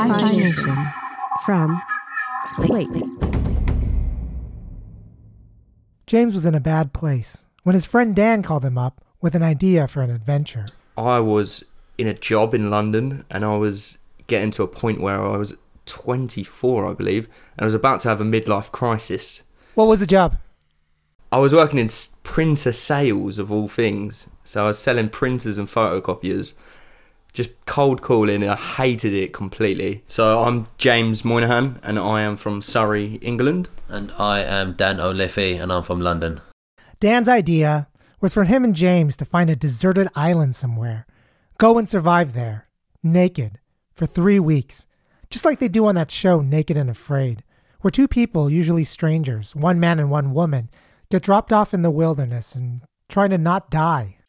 Hi-Fi Nation from Slate. James was in a bad place when his friend Dan called him up with an idea for an adventure. I was in a job in London and I was getting to a point where I was 24, I believe, and I was about to have a midlife crisis. What was the job? I was working in printer sales, of all things. So I was selling printers and photocopiers. Just cold calling, I hated it completely. So I'm James Moynihan and I am from Surrey, England. And I am Dan O'Liffey and I'm from London. Dan's idea was for him and James to find a deserted island somewhere, go and survive there, naked, for 3 weeks, just like they do on that show Naked and Afraid, where two people, usually strangers, one man and one woman, get dropped off in the wilderness and trying to not die.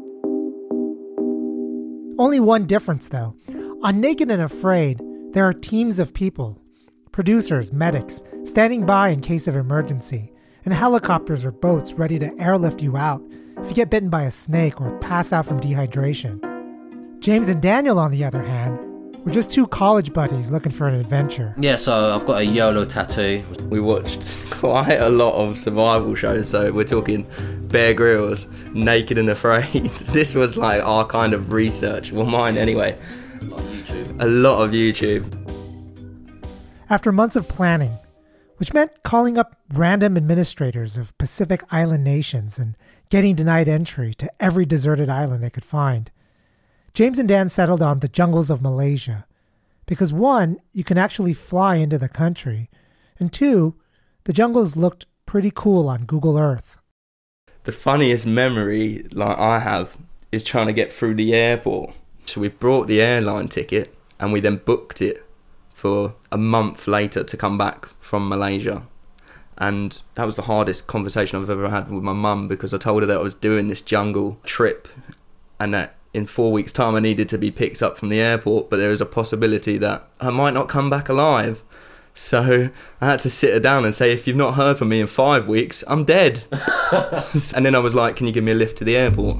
Only one difference, though. On Naked and Afraid, there are teams of people, producers, medics, standing by in case of emergency, and helicopters or boats ready to airlift you out if you get bitten by a snake or pass out from dehydration. James and Daniel, on the other hand, were just two college buddies looking for an adventure. Yeah, so I've got a YOLO tattoo. We watched quite a lot of survival shows, so we're talking Bear Grylls, Naked and Afraid. This was like our kind of research, well mine anyway. A lot of YouTube. After months of planning, which meant calling up random administrators of Pacific Island nations and getting denied entry to every deserted island they could find, James and Dan settled on the jungles of Malaysia because, one, you can actually fly into the country, and two, the jungles looked pretty cool on Google Earth. The funniest memory I have is trying to get through the airport. So we brought the airline ticket and we then booked it for a month later to come back from Malaysia. And that was the hardest conversation I've ever had with my mum, because I told her that I was doing this jungle trip and that in 4 weeks' time I needed to be picked up from the airport, but there was a possibility that I might not come back alive. So I had to sit her down and say, if you've not heard from me in 5 weeks, I'm dead. And then I was like, can you give me a lift to the airport?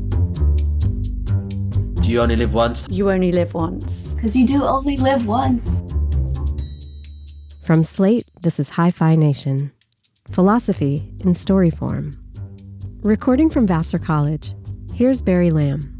Do you only live once? You only live once. Because you do only live once. From Slate, this is Hi-Fi Nation. Philosophy in story form. Recording from Vassar College, here's Barry Lamb.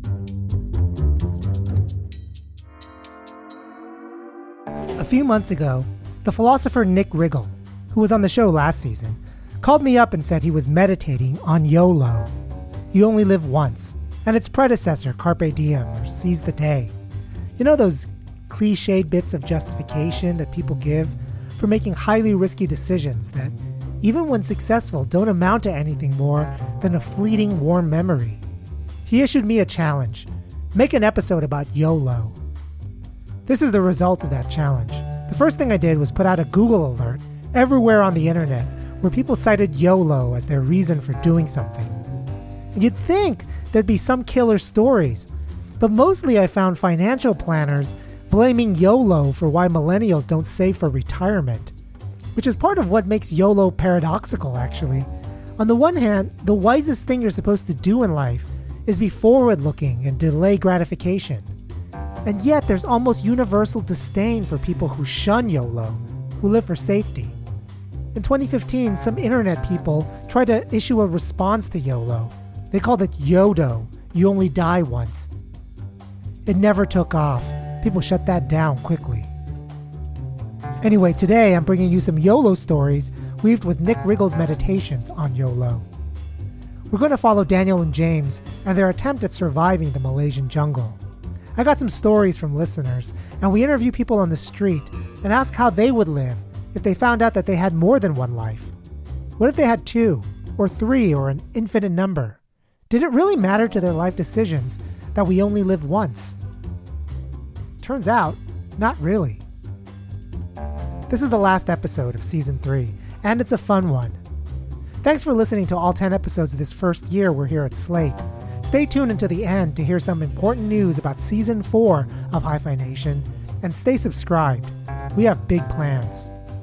A few months ago, the philosopher Nick Riggle, who was on the show last season, called me up and said he was meditating on YOLO. You only live once, and its predecessor, Carpe Diem, or Seize the Day. You know those cliched bits of justification that people give for making highly risky decisions that, even when successful, don't amount to anything more than a fleeting warm memory? He issued me a challenge. Make an episode about YOLO. This is the result of that challenge. The first thing I did was put out a Google alert everywhere on the internet where people cited YOLO as their reason for doing something. And you'd think there'd be some killer stories, but mostly I found financial planners blaming YOLO for why millennials don't save for retirement, which is part of what makes YOLO paradoxical, actually. On the one hand, the wisest thing you're supposed to do in life is be forward-looking and delay gratification. And yet there's almost universal disdain for people who shun YOLO, who live for safety. In 2015, some internet people tried to issue a response to YOLO. They called it YODO, you only die once. It never took off. People shut that down quickly. Anyway, today I'm bringing you some YOLO stories weaved with Nick Riggle's meditations on YOLO. We're going to follow Daniel and James and their attempt at surviving the Malaysian jungle. I got some stories from listeners, and we interview people on the street and ask how they would live if they found out that they had more than one life. What if they had 2, or 3, or an infinite number? Did it really matter to their life decisions that we only live once? Turns out, not really. This is the last episode of Season 3, and it's a fun one. Thanks for listening to all 10 episodes of this first year we're here at Slate. Stay tuned until the end to hear some important news about Season 4 of Hi-Fi Nation, and stay subscribed. We have big plans.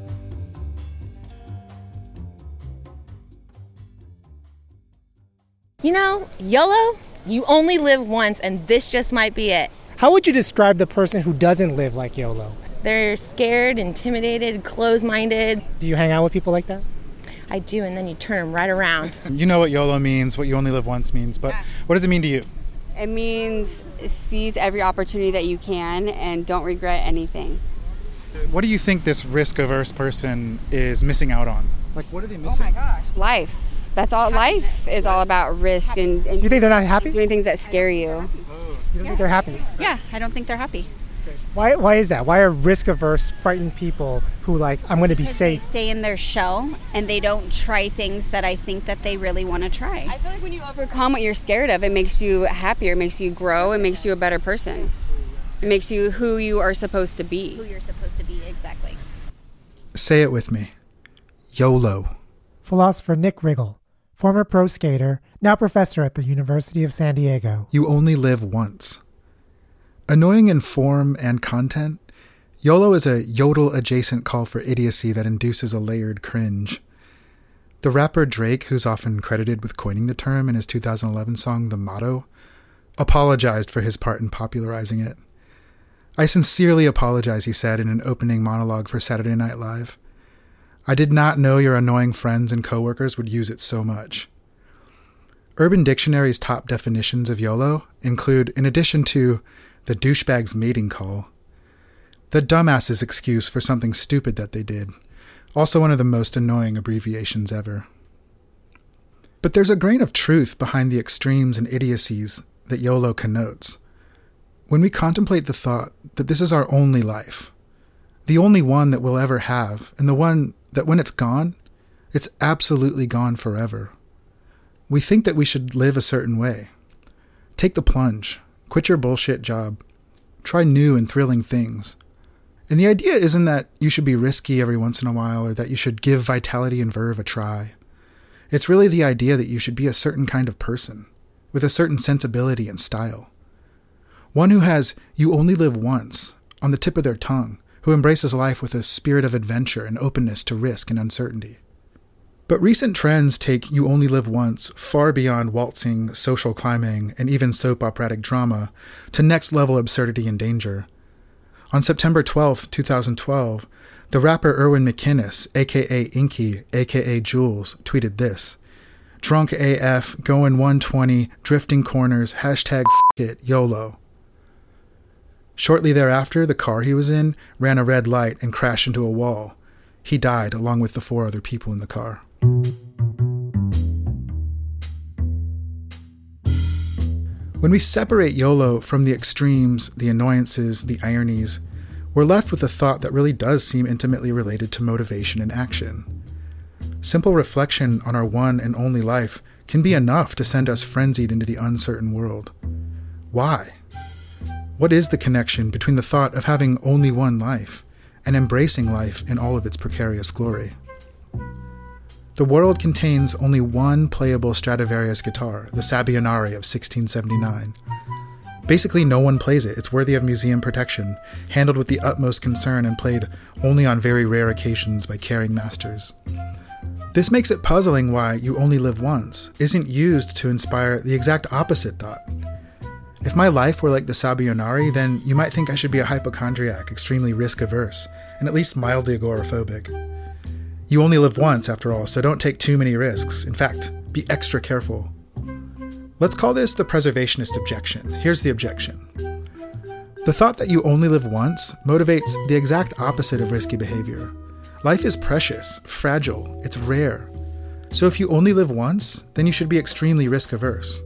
You know, YOLO, you only live once, and this just might be it. How would you describe the person who doesn't live like YOLO? They're scared, intimidated, closed-minded. Do you hang out with people like that? I do, and then you turn them right around. You know what YOLO means, what you only live once means, but what does it mean to you? It means seize every opportunity that you can and don't regret anything. What do you think this risk-averse person is missing out on? Like, what are they missing? Oh my gosh, life. That's all. Life is all about risk and Do you think they're not happy? doing things that scare you. You don't think they're happy? Yeah, I don't think they're happy. Why is that? Why are risk-averse, frightened people who I'm going to be Because they safe? stay in their shell and they don't try things that I think that they really want to try. I feel like when you overcome what you're scared of, it makes you happier, it makes you grow, it makes you a better person. It makes you who you are supposed to be. Who you're supposed to be, exactly. Say it with me. YOLO. Philosopher Nick Riggle, former pro skater, now professor at the University of San Diego. You only live once. Annoying in form and content, YOLO is a yodel-adjacent call for idiocy that induces a layered cringe. The rapper Drake, who's often credited with coining the term in his 2011 song The Motto, apologized for his part in popularizing it. I sincerely apologize, he said in an opening monologue for Saturday Night Live. I did not know your annoying friends and coworkers would use it so much. Urban Dictionary's top definitions of YOLO include, in addition to the douchebag's mating call, the dumbass's excuse for something stupid that they did, also one of the most annoying abbreviations ever. But there's a grain of truth behind the extremes and idiocies that YOLO connotes. When we contemplate the thought that this is our only life, the only one that we'll ever have, and the one that when it's gone, it's absolutely gone forever, we think that we should live a certain way. Take the plunge. Quit your bullshit job. Try new and thrilling things. And the idea isn't that you should be risky every once in a while or that you should give vitality and verve a try. It's really the idea that you should be a certain kind of person, with a certain sensibility and style. One who has "you only live once" on the tip of their tongue, who embraces life with a spirit of adventure and openness to risk and uncertainty. But recent trends take "you only live once" far beyond waltzing, social climbing, and even soap operatic drama to next-level absurdity and danger. On September 12, 2012, the rapper Erwin McInnes, a.k.a. Inky, a.k.a. Jules, tweeted this: "Drunk AF, going 120, drifting corners, hashtag f*** it, YOLO." Shortly thereafter, the car he was in ran a red light and crashed into a wall. He died along with the 4 other people in the car. When we separate YOLO from the extremes, the annoyances, the ironies, we're left with a thought that really does seem intimately related to motivation and action. Simple reflection on our one and only life can be enough to send us frenzied into the uncertain world. Why? What is the connection between the thought of having only one life and embracing life in all of its precarious glory? The world contains only one playable Stradivarius guitar, the Sabionari of 1679. Basically, no one plays it. It's worthy of museum protection, handled with the utmost concern and played only on very rare occasions by caring masters. This makes it puzzling why "you only live once" isn't used to inspire the exact opposite thought. If my life were like the Sabionari, then you might think I should be a hypochondriac, extremely risk-averse, and at least mildly agoraphobic. You only live once, after all, so don't take too many risks. In fact, be extra careful. Let's call this the preservationist objection. Here's the objection. The thought that you only live once motivates the exact opposite of risky behavior. Life is precious, fragile, it's rare. So if you only live once, then you should be extremely risk-averse.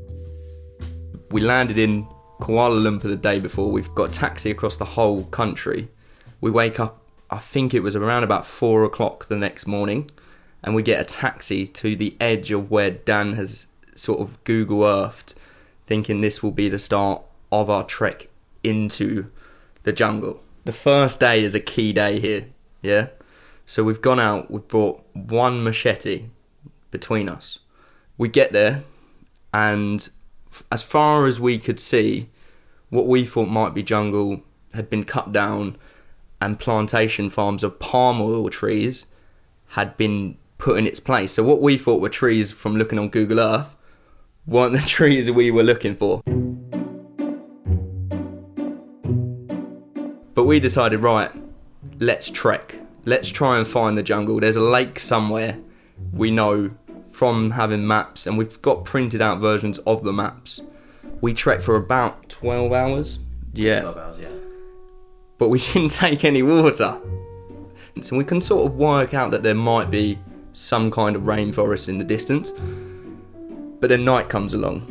We landed in Kuala Lumpur the day before. We've got a taxi across the whole country. We wake up, I think it was around about 4 o'clock the next morning, and we get a taxi to the edge of where Dan has sort of Google Earthed, thinking this will be the start of our trek into the jungle. The first day is a key day here, yeah? So we've gone out, we've brought one machete between us. We get there, and as far as we could see, what we thought might be jungle had been cut down, and plantation farms of palm oil trees had been put in its place. So what we thought were trees from looking on Google Earth weren't the trees we were looking for. But we decided, right, let's trek. Let's try and find the jungle. There's a lake somewhere, we know from having maps, and we've got printed out versions of the maps. We trekked for about 12 hours. Yeah. 12 hours, yeah. But we didn't take any water. So we can sort of work out that there might be some kind of rainforest in the distance. But then night comes along.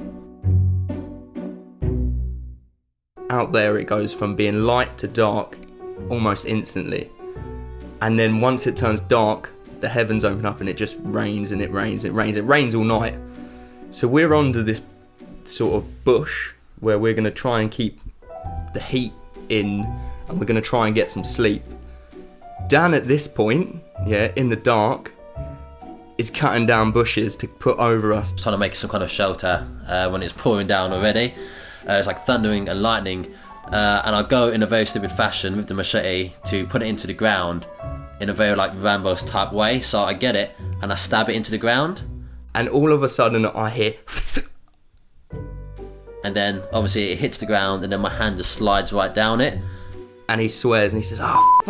Out there it goes from being light to dark almost instantly. And then once it turns dark, the heavens open up and it just rains and it rains, it rains. It rains all night. So we're under this sort of bush where we're going to try and keep the heat in and we're going to try and get some sleep. Dan at this point, in the dark, is cutting down bushes to put over us. Trying to make some kind of shelter when it's pouring down already. It's like thundering and lightning. And I go in a very stupid fashion with the machete to put it into the ground in a very like Rambo's type way. So I get it and I stab it into the ground. And all of a sudden I hear... And then obviously it hits the ground and then my hand just slides right down it. And he swears and he says, "Oh,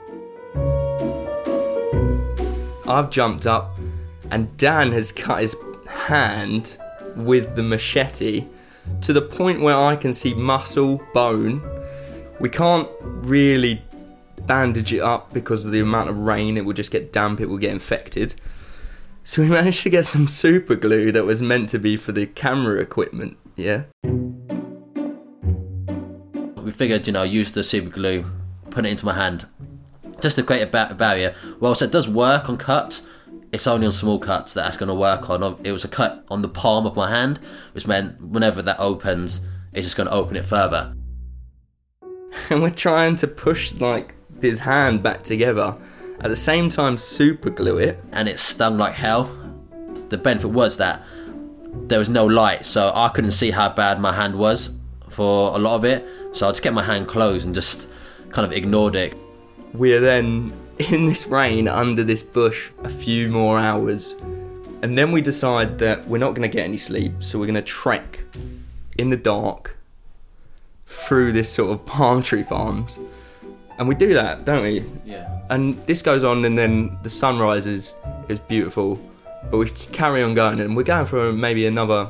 I've jumped up and Dan has cut his hand with the machete to the point where I can see muscle, bone. We can't really bandage it up because of the amount of rain. It will just get damp, it will get infected. So we managed to get some super glue that was meant to be for the camera equipment, yeah? We figured, use the super glue, put it into my hand, just to create a barrier. Well, so it does work on cuts. It's only on small cuts that's going to work on. It was a cut on the palm of my hand, which meant whenever that opens, it's just going to open it further. And we're trying to push his hand back together. At the same time, super glue it. And it stung like hell. The benefit was that there was no light, so I couldn't see how bad my hand was for a lot of it. So I just kept my hand closed and just kind of ignored it. We're then in this rain under this bush a few more hours. And then we decide that we're not going to get any sleep, so we're going to trek in the dark through this sort of palm tree farms. And we do that, don't we? Yeah. And this goes on and then the sun rises. It's beautiful. But we carry on going and we're going for maybe another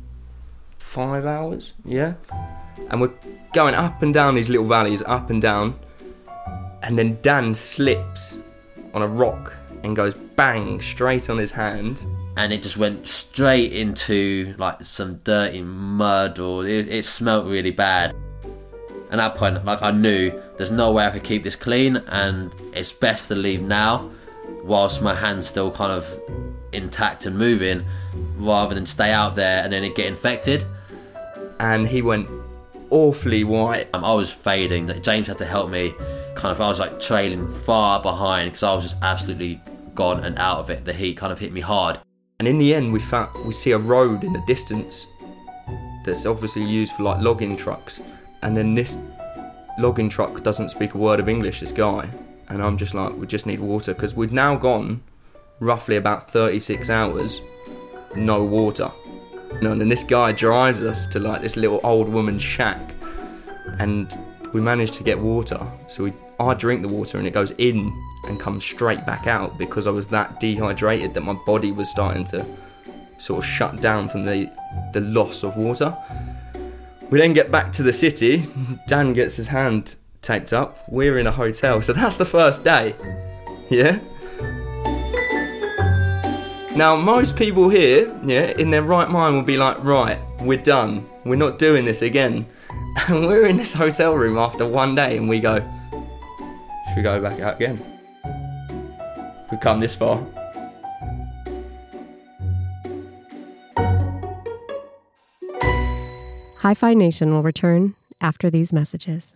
5 hours, yeah? And we're going up and down these little valleys, up and down. And then Dan slips on a rock and goes bang straight on his hand. And it just went straight into like some dirty mud, or it smelled really bad. And at that point, I knew there's no way I could keep this clean, and it's best to leave now whilst my hand's still kind of intact and moving, rather than stay out there and then it get infected. And he went awfully white. I was fading. James had to help me. I was like trailing far behind because I was just absolutely gone and out of it. The heat kind of hit me hard. And in the end, we see a road in the distance that's obviously used for like logging trucks. And then this logging truck doesn't speak a word of English, this guy. And I'm just like, we just need water, because we'd now gone roughly about 36 hours, no water. And then this guy drives us to like this little old woman's shack, and we managed to get water. So I drink the water and it goes in and comes straight back out, because I was that dehydrated that my body was starting to sort of shut down from the loss of water. We then get back to the city. Dan gets his hand taped up. We're in a hotel. So that's the first day. Yeah? Now, most people here, in their right mind will be like, right, we're done. We're not doing this again. And we're in this hotel room after one day and we go, should we go back out again? We've come this far. Hi-Fi Nation will return after these messages.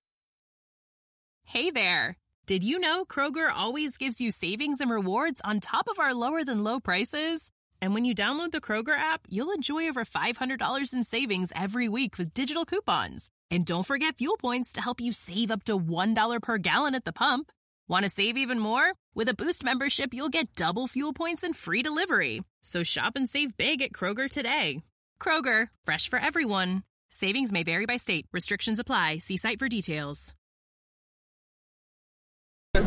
Hey there! Did you know Kroger always gives you savings and rewards on top of our lower-than-low prices? And when you download the Kroger app, you'll enjoy over $500 in savings every week with digital coupons. And don't forget fuel points to help you save up to $1 per gallon at the pump. Want to save even more? With a Boost membership, you'll get double fuel points and free delivery. So shop and save big at Kroger today. Kroger, fresh for everyone. Savings may vary by state. Restrictions apply. See site for details.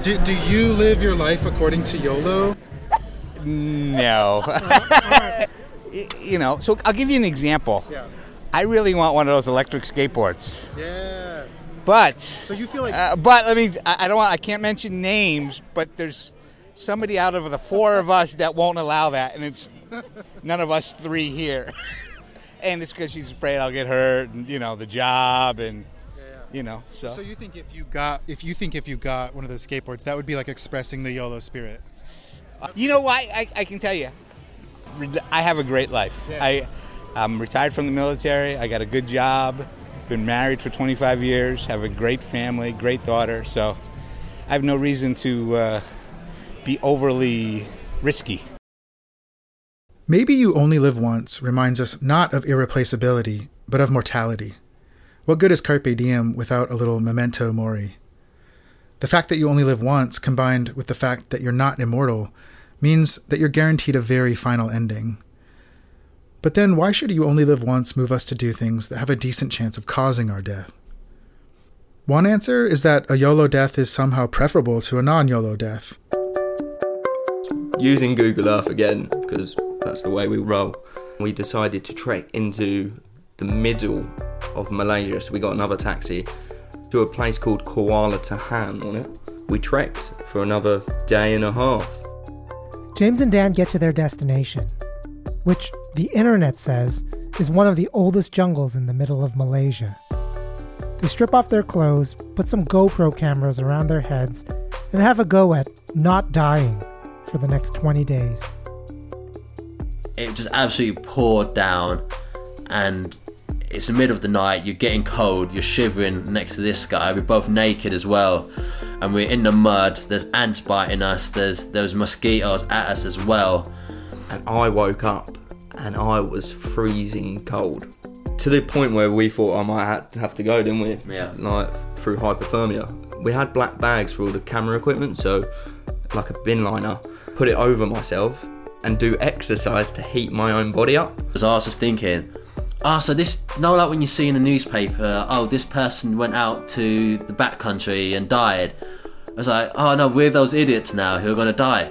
Do you live your life according to YOLO? No. So I'll give you an example. Yeah. I really want one of those electric skateboards. Yeah. But so you feel like I can't mention names, but there's somebody out of the four of us that won't allow that, and it's none of us three here. And it's because she's afraid I'll get hurt, and the job, and so. So you think if you got one of those skateboards, that would be like expressing the YOLO spirit? You know what? I can tell you, I have a great life. Yeah. I'm retired from the military. I got a good job. Been married for 25 years. Have a great family, great daughter. So I have no reason to be overly risky. Maybe You Only Live Once reminds us not of irreplaceability, but of mortality. What good is Carpe Diem without a little memento mori? The fact that you only live once, combined with the fact that you're not immortal, means that you're guaranteed a very final ending. But then why should you only live once move us to do things that have a decent chance of causing our death? One answer is that a YOLO death is somehow preferable to a non-YOLO death. Using Google Earth again, because that's the way we roll, we decided to trek into the middle of Malaysia, so we got another taxi to a place called Kuala Tahan on it. We trekked for another day and a half. James and Dan get to their destination, which the internet says is one of the oldest jungles in the middle of Malaysia. They strip off their clothes, put some GoPro cameras around their heads, and have a go at not dying for the next 20 days. It just absolutely poured down, and it's the middle of the night, you're getting cold, you're shivering next to this guy, we're both naked as well, and we're in the mud, there's ants biting us, there's mosquitoes at us as well. And I woke up and I was freezing cold. To the point where we thought I might have to go, didn't we? Yeah. Like, through hypothermia. We had black bags for all the camera equipment, so like a bin liner, put it over myself and do exercise to heat my own body up. Because I was just thinking, so this, like when you see in the newspaper, this person went out to the backcountry and died. I was like, no, we're those idiots now who are going to die.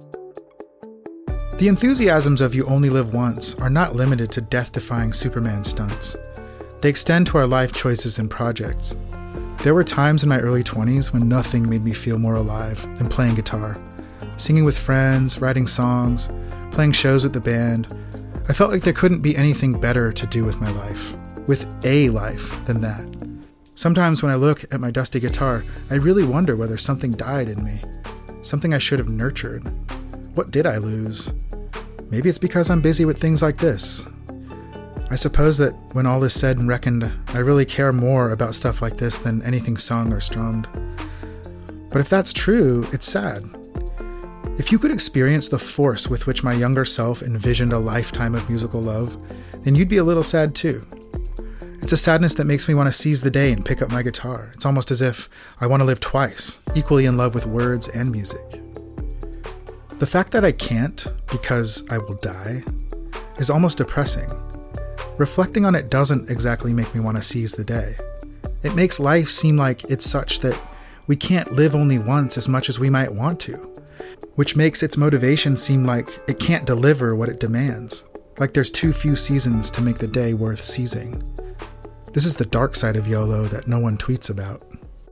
The enthusiasms of You Only Live Once are not limited to death-defying Superman stunts. They extend to our life choices and projects. There were times in my early 20s when nothing made me feel more alive than playing guitar, singing with friends, writing songs, playing shows with the band. I felt like there couldn't be anything better to do with my life, with a life, than that. Sometimes when I look at my dusty guitar, I really wonder whether something died in me, something I should have nurtured. What did I lose? Maybe it's because I'm busy with things like this. I suppose that when all is said and reckoned, I really care more about stuff like this than anything sung or strummed. But if that's true, it's sad. If you could experience the force with which my younger self envisioned a lifetime of musical love, then you'd be a little sad too. It's a sadness that makes me want to seize the day and pick up my guitar. It's almost as if I want to live twice, equally in love with words and music. The fact that I can't, because I will die, is almost depressing. Reflecting on it doesn't exactly make me want to seize the day. It makes life seem like it's such that we can't live only once as much as we might want to, which makes its motivation seem like it can't deliver what it demands, like there's too few seasons to make the day worth seizing. This is the dark side of YOLO that no one tweets about.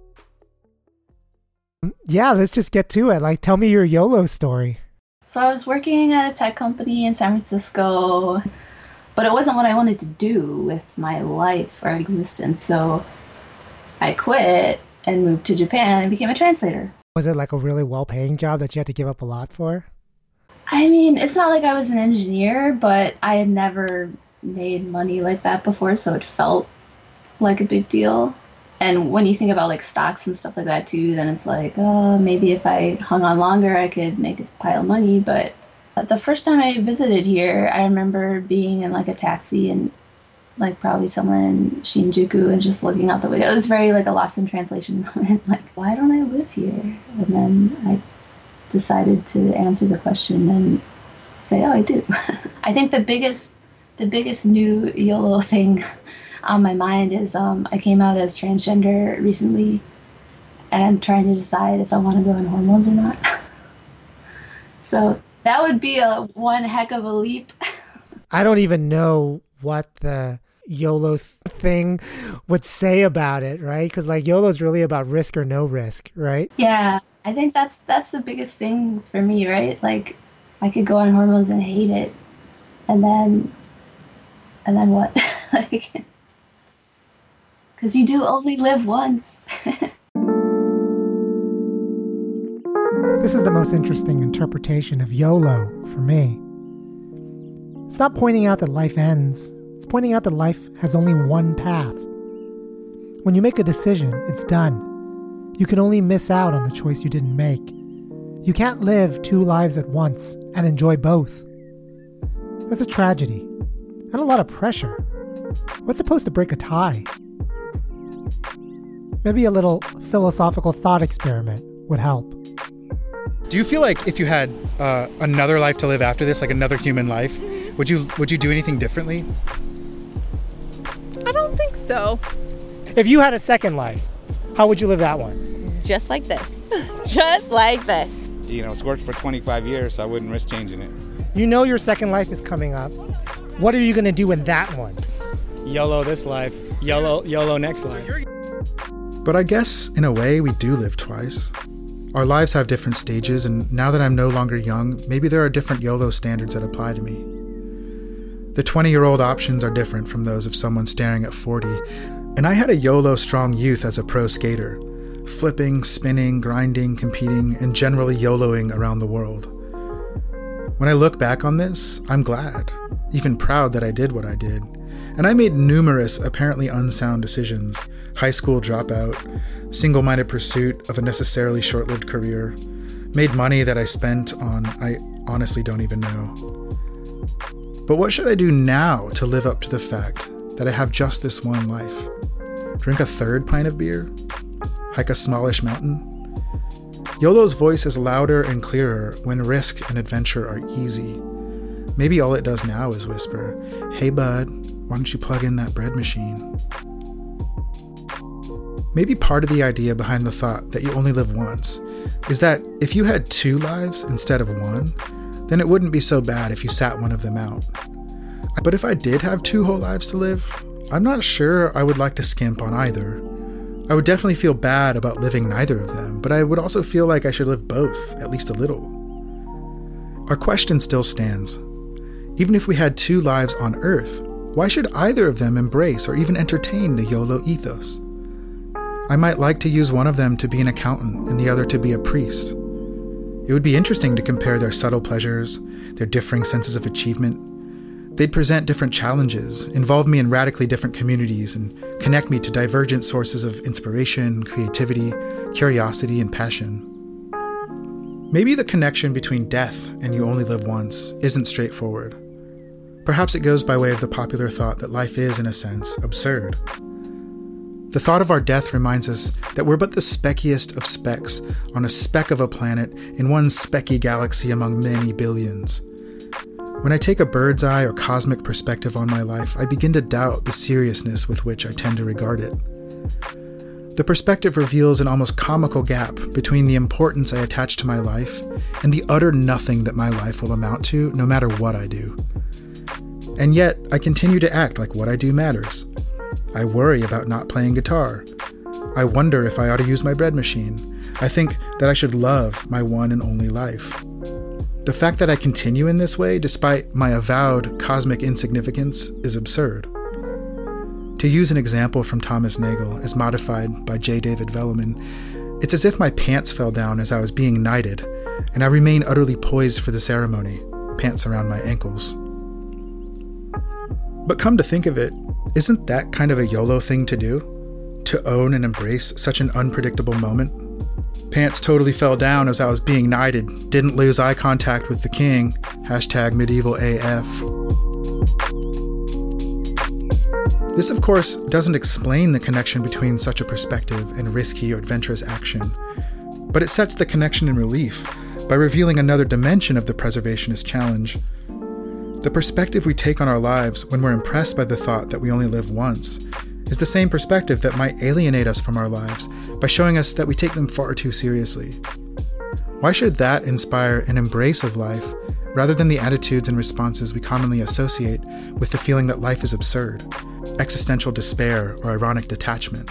Yeah, let's just get to it. Tell me your YOLO story. So I was working at a tech company in San Francisco, but it wasn't what I wanted to do with my life or existence. So I quit and moved to Japan and became a translator. Was it like a really well-paying job that you had to give up a lot for? I mean, it's not like I was an engineer, but I had never made money like that before, so it felt like a big deal. And when you think about stocks and stuff like that too, then it's like, maybe if I hung on longer, I could make a pile of money. But the first time I visited here, I remember being in a taxi and probably somewhere in Shinjuku and just looking out the window. It was very a lost in translation moment. Why don't I live here? And then I decided to answer the question and say, I do. I think the biggest new YOLO thing on my mind is I came out as transgender recently, and I'm trying to decide if I want to go on hormones or not. So that would be one heck of a leap. I don't even know what the YOLO thing would say about it, right? Because like YOLO is really about risk or no risk, right? Yeah, I think that's the biggest thing for me, right? Like I could go on hormones and hate it, and then what? Like, because you do only live once. This is the most interesting interpretation of YOLO for me. It's not pointing out that life ends. It's pointing out that life has only one path. When you make a decision, it's done. You can only miss out on the choice you didn't make. You can't live two lives at once and enjoy both. That's a tragedy and a lot of pressure. What's supposed to break a tie? Maybe a little philosophical thought experiment would help. Do you feel like if you had another life to live after this, like another human life, would you do anything differently? I don't think so. If you had a second life, how would you live that one? Just like this. Just like this. You know, it's worked for 25 years, so I wouldn't risk changing it. You know your second life is coming up. What are you going to do in that one? YOLO this life. YOLO next life. But I guess, in a way, we do live twice. Our lives have different stages, and now that I'm no longer young, maybe there are different YOLO standards that apply to me. The 20-year-old options are different from those of someone staring at 40, and I had a YOLO strong youth as a pro skater, flipping, spinning, grinding, competing, and generally YOLOing around the world. When I look back on this, I'm glad, even proud that I did what I did. And I made numerous apparently unsound decisions: high school dropout, single-minded pursuit of a necessarily short-lived career, made money that I spent on I honestly don't even know. But what should I do now to live up to the fact that I have just this one life? Drink a third pint of beer? Hike a smallish mountain? YOLO's voice is louder and clearer when risk and adventure are easy. Maybe all it does now is whisper, "Hey bud, why don't you plug in that bread machine?" Maybe part of the idea behind the thought that you only live once is that if you had two lives instead of one, then it wouldn't be so bad if you sat one of them out. But if I did have two whole lives to live, I'm not sure I would like to skimp on either. I would definitely feel bad about living neither of them, but I would also feel like I should live both, at least a little. Our question still stands. Even if we had two lives on Earth, why should either of them embrace or even entertain the YOLO ethos? I might like to use one of them to be an accountant and the other to be a priest. It would be interesting to compare their subtle pleasures, their differing senses of achievement. They'd present different challenges, involve me in radically different communities, and connect me to divergent sources of inspiration, creativity, curiosity, and passion. Maybe the connection between death and you only live once isn't straightforward. Perhaps it goes by way of the popular thought that life is, in a sense, absurd. The thought of our death reminds us that we're but the speckiest of specks on a speck of a planet in one specky galaxy among many billions. When I take a bird's eye or cosmic perspective on my life, I begin to doubt the seriousness with which I tend to regard it. The perspective reveals an almost comical gap between the importance I attach to my life and the utter nothing that my life will amount to, no matter what I do. And yet, I continue to act like what I do matters. I worry about not playing guitar. I wonder if I ought to use my bread machine. I think that I should love my one and only life. The fact that I continue in this way, despite my avowed cosmic insignificance, is absurd. To use an example from Thomas Nagel, as modified by J. David Velleman, it's as if my pants fell down as I was being knighted, and I remain utterly poised for the ceremony, pants around my ankles. But come to think of it, isn't that kind of a YOLO thing to do? To own and embrace such an unpredictable moment? Pants totally fell down as I was being knighted, didn't lose eye contact with the king, #MedievalAF. This, of course, doesn't explain the connection between such a perspective and risky or adventurous action, but it sets the connection in relief by revealing another dimension of the preservationist challenge. The perspective we take on our lives when we're impressed by the thought that we only live once is the same perspective that might alienate us from our lives by showing us that we take them far too seriously. Why should that inspire an embrace of life rather than the attitudes and responses we commonly associate with the feeling that life is absurd, existential despair, or ironic detachment?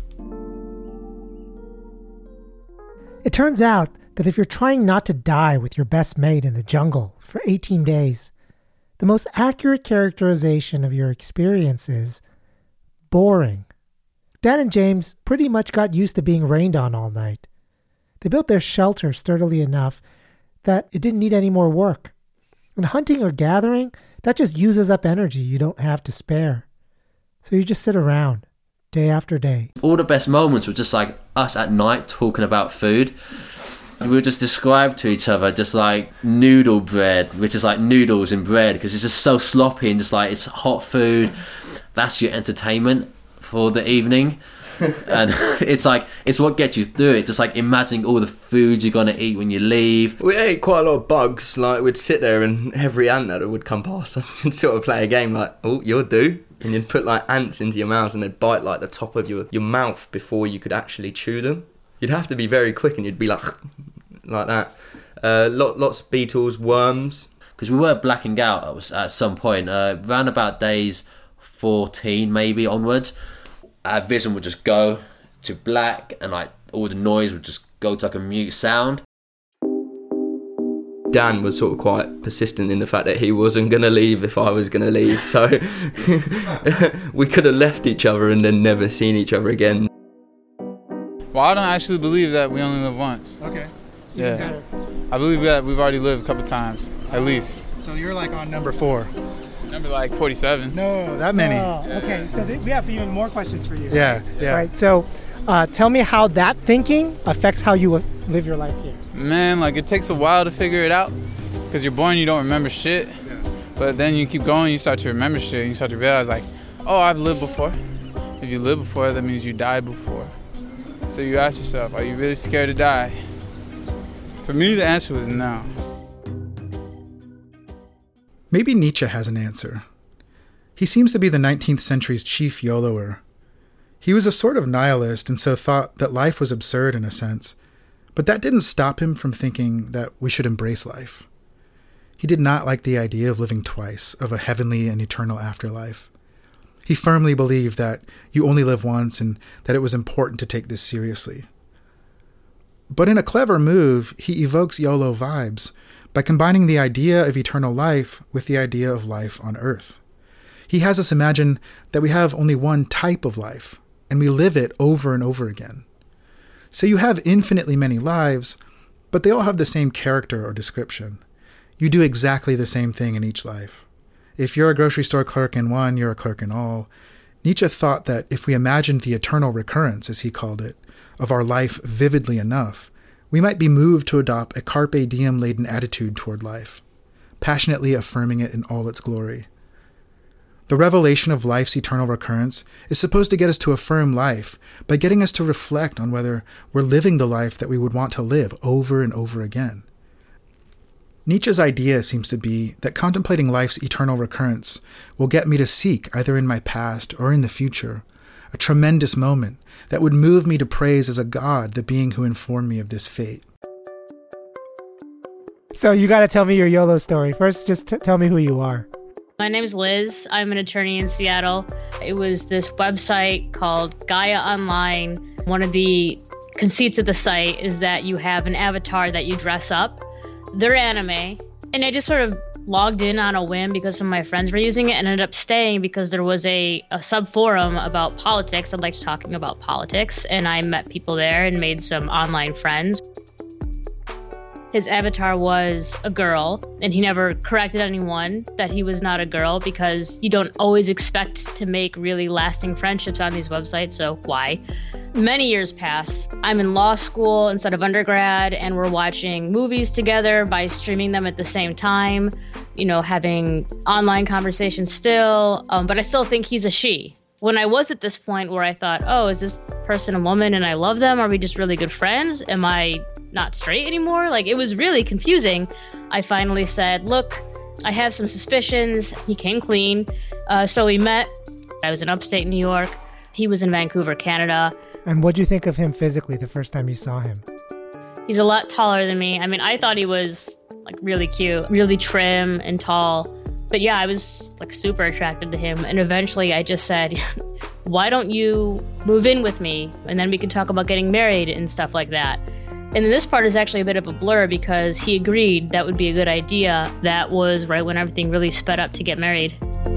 It turns out that if you're trying not to die with your best mate in the jungle for 18 days, the most accurate characterization of your experience is boring. Dan and James pretty much got used to being rained on all night. They built their shelter sturdily enough that it didn't need any more work. And hunting or gathering, that just uses up energy you don't have to spare. So you just sit around, day after day. All the best moments were just like us at night talking about food. We would just describe to each other just like noodle bread, which is like noodles in bread, because it's just so sloppy and just like it's hot food. That's your entertainment for the evening. And it's like, it's what gets you through it. Just like imagining all the food you're going to eat when you leave. We ate quite a lot of bugs. Like, we'd sit there and every ant that would come past us and sort of play a game like, oh, you'll do. And you'd put like ants into your mouth and they'd bite like the top of your mouth before you could actually chew them. You'd have to be very quick and you'd be like that. Lots of beetles, worms. Because we were blacking out at some point, around about days 14 maybe onwards. Our vision would just go to black and like all the noise would just go to like a mute sound. Dan was sort of quite persistent in the fact that he wasn't going to leave if I was going to leave. So we could have left each other and then never seen each other again. Well, I don't actually believe that we only live once. Okay. Yeah. I believe that we've already lived a couple times, at least. So you're like on number 4. Number like 47. No, that many. Oh, okay, so we have even more questions for you. Yeah. Right, so tell me how that thinking affects how you live your life here. Man, like it takes a while to figure it out because you're born, you don't remember shit. Yeah. But then you keep going, you start to remember shit, and you start to realize like, oh, I've lived before. If you lived before, that means you died before. So you ask yourself, are you really scared to die? For me, the answer was no. Maybe Nietzsche has an answer. He seems to be the 19th century's chief YOLOer. He was a sort of nihilist and so thought that life was absurd in a sense, but that didn't stop him from thinking that we should embrace life. He did not like the idea of living twice, of a heavenly and eternal afterlife. He firmly believed that you only live once and that it was important to take this seriously. But in a clever move, he evokes YOLO vibes by combining the idea of eternal life with the idea of life on Earth. He has us imagine that we have only one type of life, and we live it over and over again. So you have infinitely many lives, but they all have the same character or description. You do exactly the same thing in each life. If you're a grocery store clerk in one, you're a clerk in all. Nietzsche thought that if we imagined the eternal recurrence, as he called it, of our life vividly enough, we might be moved to adopt a carpe diem-laden attitude toward life, passionately affirming it in all its glory. The revelation of life's eternal recurrence is supposed to get us to affirm life by getting us to reflect on whether we're living the life that we would want to live over and over again. Nietzsche's idea seems to be that contemplating life's eternal recurrence will get me to seek, either in my past or in the future, a tremendous moment that would move me to praise as a god the being who informed me of this fate. So you got to tell me your YOLO story. First, just tell me who you are. My name is Liz. I'm an attorney in Seattle. It was this website called Gaia Online. One of the conceits of the site is that you have an avatar that you dress up. They're anime. And I just sort of logged in on a whim because some of my friends were using it and ended up staying because there was a sub-forum about politics. I liked talking about politics, and I met people there and made some online friends. His avatar was a girl, and he never corrected anyone that he was not a girl because you don't always expect to make really lasting friendships on these websites, so why? Many years pass. I'm in law school instead of undergrad, and we're watching movies together by streaming them at the same time, you know, having online conversations still, but I still think he's a she. When I was at this point where I thought, oh, is this person a woman and I love them? Are we just really good friends? Am I not straight anymore? Like, it was really confusing. I finally said, look, I have some suspicions. He came clean. So we met. I was in upstate New York. He was in Vancouver, Canada. And what'd you think of him physically the first time you saw him? He's a lot taller than me. I mean, I thought he was like really cute, really trim and tall. But yeah, I was like super attracted to him. And eventually I just said, why don't you move in with me? And then we can talk about getting married and stuff like that. And this part is actually a bit of a blur because he agreed that would be a good idea. That was right when everything really sped up to get married.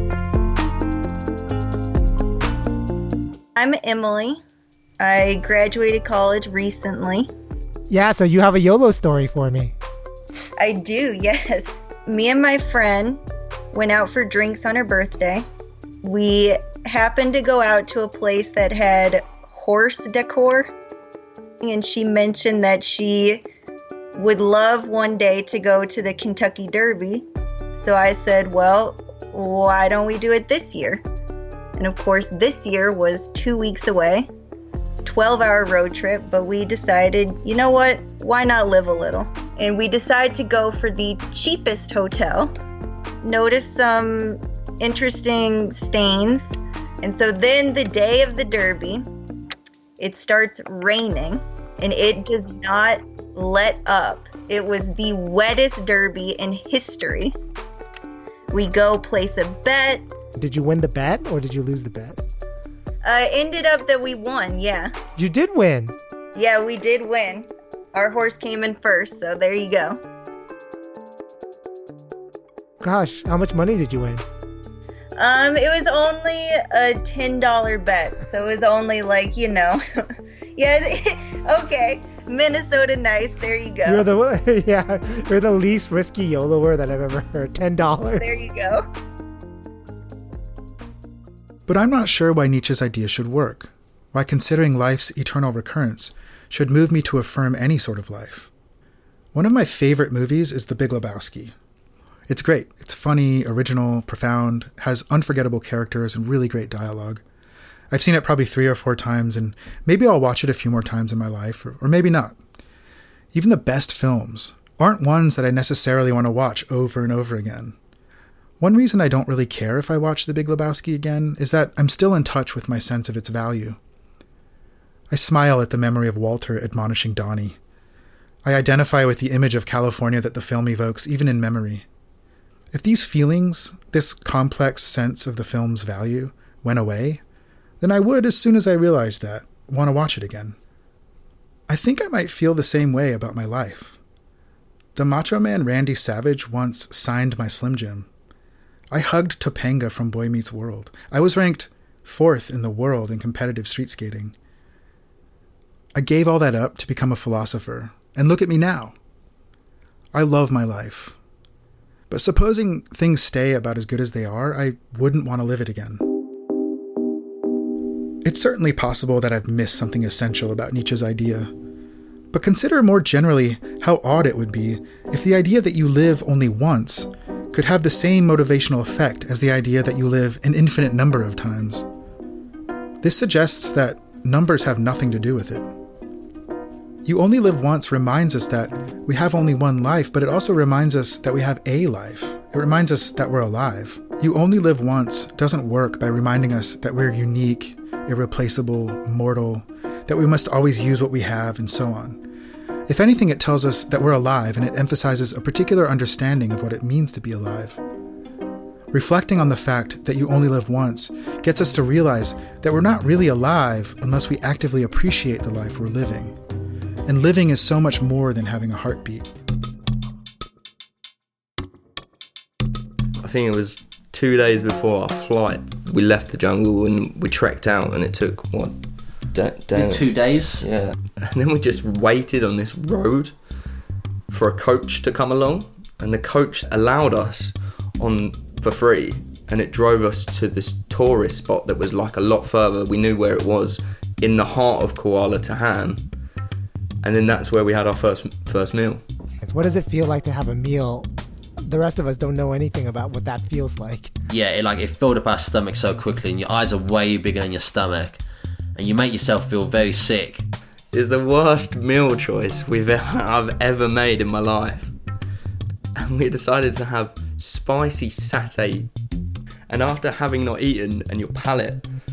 I'm Emily. I graduated college recently. Yeah, so you have a YOLO story for me. I do, yes. Me and my friend went out for drinks on her birthday. We happened to go out to a place that had horse decor. And she mentioned that she would love one day to go to the Kentucky Derby. So I said, well, why don't we do it this year? And of course, this year was 2 weeks away, 12-hour road trip, but we decided, you know what, why not live a little? And we decided to go for the cheapest hotel, noticed some interesting stains. And so then the day of the Derby, it starts raining and it does not let up. It was the wettest Derby in history. We go place a bet. Did you win the bet or did you lose the bet? Ended up that we won, yeah. You did win. Yeah, we did win. Our horse came in first, so there you go. Gosh, how much money did you win? It was only a $10 bet, so it was only like, you know. Yeah, okay. Minnesota nice, there you go. You're the least risky YOLOer that I've ever heard. $10. There you go. But I'm not sure why Nietzsche's idea should work, why considering life's eternal recurrence should move me to affirm any sort of life. One of my favorite movies is The Big Lebowski. It's great. It's funny, original, profound, has unforgettable characters and really great dialogue. I've seen it probably 3 or 4 times, and maybe I'll watch it a few more times in my life, or maybe not. Even the best films aren't ones that I necessarily want to watch over and over again. One reason I don't really care if I watch The Big Lebowski again is that I'm still in touch with my sense of its value. I smile at the memory of Walter admonishing Donnie. I identify with the image of California that the film evokes, even in memory. If these feelings, this complex sense of the film's value, went away, then I would, as soon as I realized that, want to watch it again. I think I might feel the same way about my life. The Macho Man Randy Savage once signed my Slim Jim. I hugged Topanga from Boy Meets World. I was ranked 4th in the world in competitive street skating. I gave all that up to become a philosopher, and look at me now. I love my life. But supposing things stay about as good as they are, I wouldn't want to live it again. It's certainly possible that I've missed something essential about Nietzsche's idea. But consider more generally how odd it would be if the idea that you live only once could have the same motivational effect as the idea that you live an infinite number of times. This suggests that numbers have nothing to do with it. You only live once reminds us that we have only one life, but it also reminds us that we have a life. It reminds us that we're alive. You only live once doesn't work by reminding us that we're unique, irreplaceable, mortal, that we must always use what we have, and so on. If anything, it tells us that we're alive, and it emphasizes a particular understanding of what it means to be alive. Reflecting on the fact that you only live once gets us to realize that we're not really alive unless we actively appreciate the life we're living. And living is so much more than having a heartbeat. I think it was 2 days before our flight, we left the jungle and we trekked out, and it took, 2 days? Yeah. And then we just waited on this road for a coach to come along, and the coach allowed us on for free, and it drove us to this tourist spot that was like a lot further. We knew where it was, in the heart of Kuala Tahan, and then that's where we had our first meal. What does it feel like to have a meal? The rest of us don't know anything about what that feels like. Yeah, it filled up our stomach so quickly, and your eyes are way bigger than your stomach, and you make yourself feel very sick. It's the worst meal choice I've ever made in my life. And we decided to have spicy satay. And after having not eaten, and your palate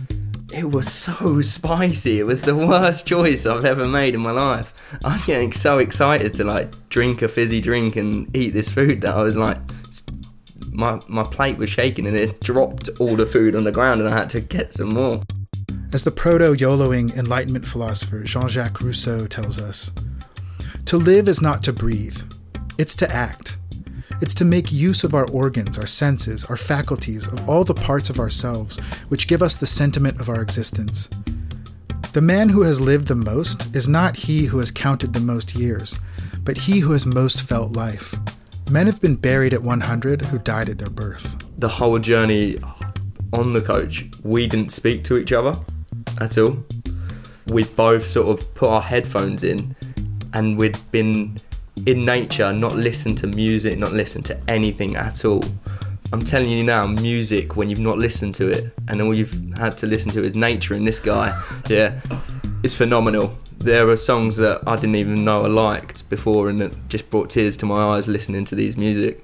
It was so spicy. It was the worst choice I've ever made in my life. I was getting so excited to like drink a fizzy drink and eat this food that I was like, my plate was shaking and it dropped all the food on the ground and I had to get some more. As the proto-YOLOing Enlightenment philosopher Jean-Jacques Rousseau tells us, to live is not to breathe, it's to act. It's to make use of our organs, our senses, our faculties, of all the parts of ourselves which give us the sentiment of our existence. The man who has lived the most is not he who has counted the most years, but he who has most felt life. Men have been buried at 100 who died at their birth. The whole journey on the coach, we didn't speak to each other at all. We both sort of put our headphones in and we'd been in nature, not listen to music, not listen to anything at all. I'm telling you now, music, when you've not listened to it and all you've had to listen to is nature and this guy, yeah, it's phenomenal. There are songs that I didn't even know I liked before and that just brought tears to my eyes listening to these music.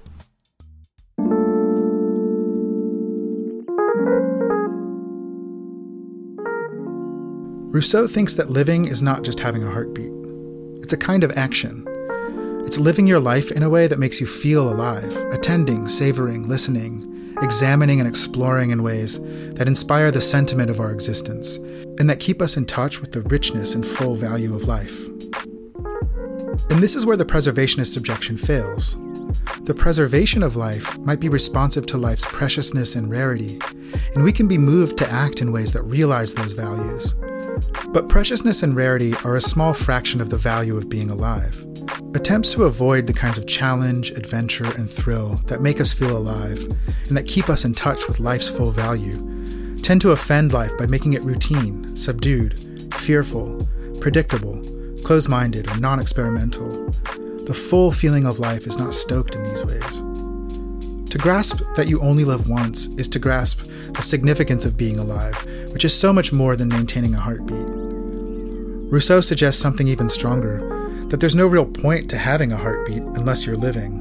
Rousseau thinks that living is not just having a heartbeat. It's a kind of action. It's living your life in a way that makes you feel alive, attending, savoring, listening, examining and exploring in ways that inspire the sentiment of our existence, and that keep us in touch with the richness and full value of life. And this is where the preservationist objection fails. The preservation of life might be responsive to life's preciousness and rarity, and we can be moved to act in ways that realize those values. But preciousness and rarity are a small fraction of the value of being alive. Attempts to avoid the kinds of challenge, adventure, and thrill that make us feel alive and that keep us in touch with life's full value tend to offend life by making it routine, subdued, fearful, predictable, close-minded, or non-experimental. The full feeling of life is not stoked in these ways. To grasp that you only live once is to grasp the significance of being alive, which is so much more than maintaining a heartbeat. Rousseau suggests something even stronger, that there's no real point to having a heartbeat unless you're living.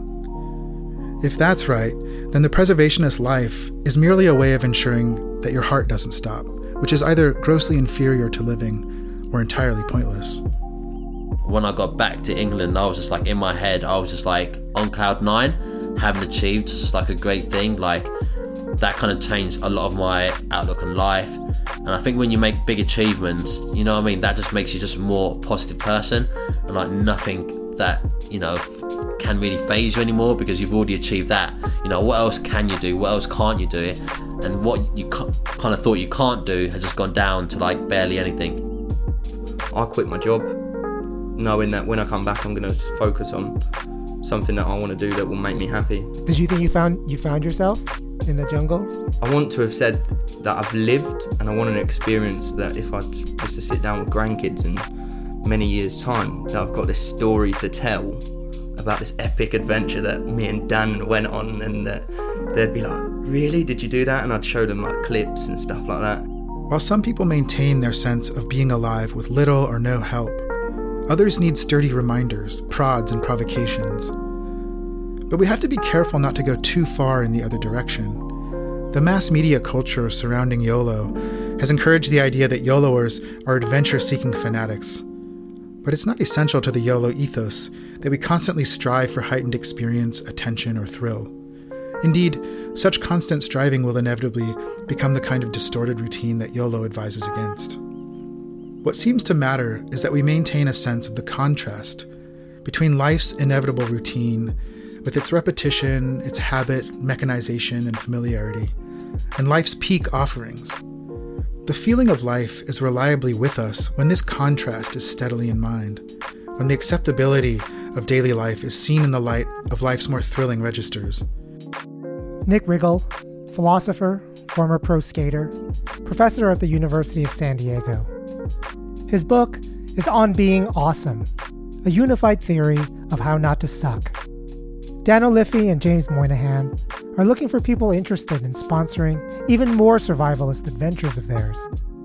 If that's right, then the preservationist life is merely a way of ensuring that your heart doesn't stop, which is either grossly inferior to living or entirely pointless. When I got back to England, I was just like, in my head, I was just like on cloud nine, having achieved just like a great thing. Like that kind of changed a lot of my outlook on life. And I think when you make big achievements, you know what I mean, that just makes you just a more positive person, and like nothing that, you know, can really faze you anymore because you've already achieved that. You know, what else can you do? What else can't you do? And what you kind of thought you can't do has just gone down to like barely anything. I quit my job knowing that when I come back I'm going to focus on something that I want to do that will make me happy. Did you think you found yourself in the jungle? I want to have said that I've lived, and I want an experience that if I was to sit down with grandkids in many years' time, that I've got this story to tell about this epic adventure that me and Dan went on, and that they'd be like, really? Did you do that? And I'd show them like clips and stuff like that. While some people maintain their sense of being alive with little or no help, others need sturdy reminders, prods, and provocations. But we have to be careful not to go too far in the other direction. The mass media culture surrounding YOLO has encouraged the idea that YOLOers are adventure-seeking fanatics. But it's not essential to the YOLO ethos that we constantly strive for heightened experience, attention, or thrill. Indeed, such constant striving will inevitably become the kind of distorted routine that YOLO advises against. What seems to matter is that we maintain a sense of the contrast between life's inevitable routine, with its repetition, its habit, mechanization, and familiarity, and life's peak offerings. The feeling of life is reliably with us when this contrast is steadily in mind, when the acceptability of daily life is seen in the light of life's more thrilling registers. Nick Riggle, philosopher, former pro skater, professor at the University of San Diego. His book is On Being Awesome, a unified theory of how not to suck. Dan O'Liffey and James Moynihan are looking for people interested in sponsoring even more survivalist adventures of theirs.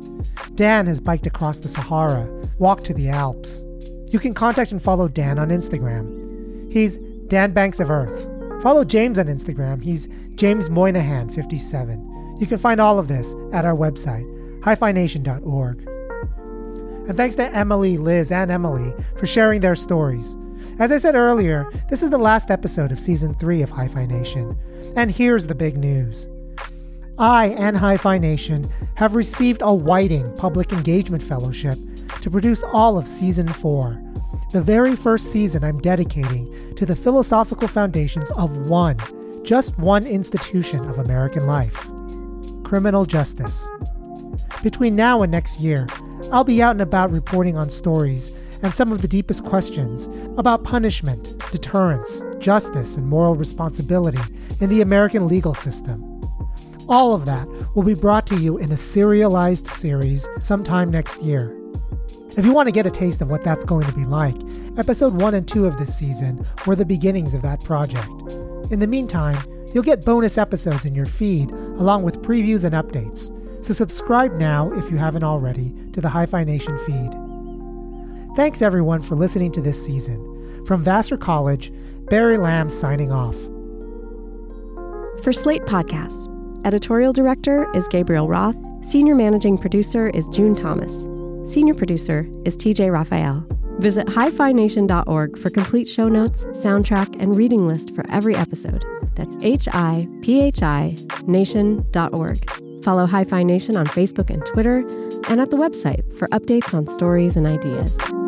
Dan has biked across the Sahara, walked to the Alps. You can contact and follow Dan on Instagram. He's Dan Banks of Earth. Follow James on Instagram. He's James Moynihan 57. You can find all of this at our website, HiFiNation.org. And thanks to Emily, Liz, and Emily for sharing their stories. As I said earlier, this is the last episode of Season 3 of Hi-Fi Nation. And here's the big news. I and Hi-Fi Nation have received a Whiting Public Engagement Fellowship to produce all of Season 4, the very first season I'm dedicating to the philosophical foundations of just one institution of American life: criminal justice. Between now and next year, I'll be out and about reporting on stories and some of the deepest questions about punishment, deterrence, justice, and moral responsibility in the American legal system. All of that will be brought to you in a serialized series sometime next year. If you want to get a taste of what that's going to be like, episode 1 and 2 of this season were the beginnings of that project. In the meantime, you'll get bonus episodes in your feed along with previews and updates. So subscribe now, if you haven't already, to the Hi-Fi Nation feed. Thanks everyone for listening to this season. From Vassar College, Barry Lamb signing off. For Slate Podcasts, editorial director is Gabriel Roth. Senior managing producer is June Thomas. Senior producer is TJ Raphael. Visit HiFiNation.org for complete show notes, soundtrack, and reading list for every episode. That's HiPhi Nation.org. Follow Hi-Fi Nation on Facebook and Twitter, and at the website for updates on stories and ideas.